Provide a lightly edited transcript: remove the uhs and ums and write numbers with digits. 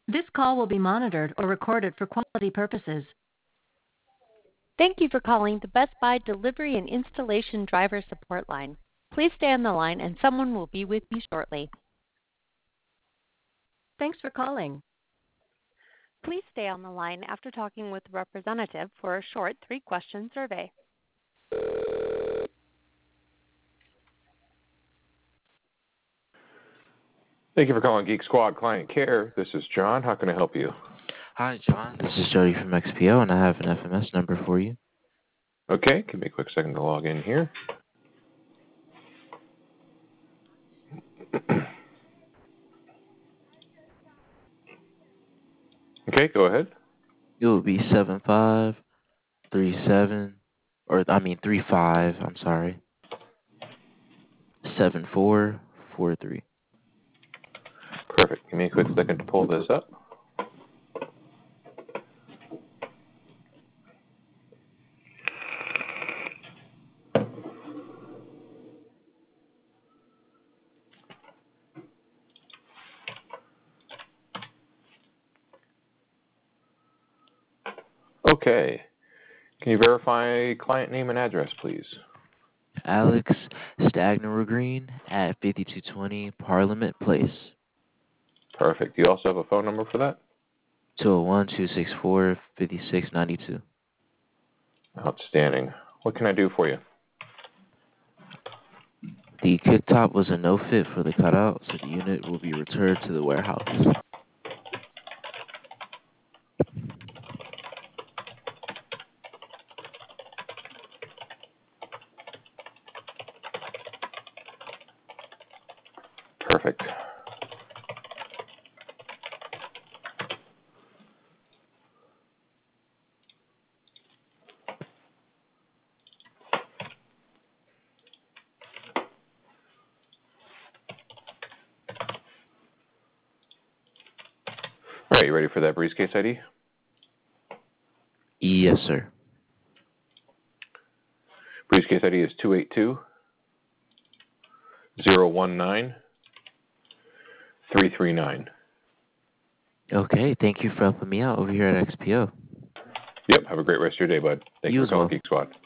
This call will be monitored or recorded for quality purposes. Thank you for calling the Best Buy Delivery and Installation Driver Support Line. Please stay on the line and someone will be with you shortly. Thanks for calling. Please stay on the line after talking with a representative for a short 3-question survey. Thank you for calling Geek Squad Client Care. This is John. How can I help you? Hi, John. This is Jody from XPO, and I have an FMS number for you. Okay, give me a quick second to log in here. Okay, go ahead. It will be 7443. Perfect. Give me a quick second to pull this up. Okay. Can you verify client name and address, please? Alex Stagner Green at 5220 Parliament Place. Perfect. Do you also have a phone number for that? 201-264-5692. Outstanding. What can I do for you? The cooktop was a no-fit for the cutout, so the unit will be returned to the warehouse. Perfect. All right, you ready for that briefcase ID? Yes, sir. Briefcase ID is 282-019-339. Okay, thank you for helping me out over here at XPO. Yep, have a great rest of your day, bud. Thank you for calling Geek Squad.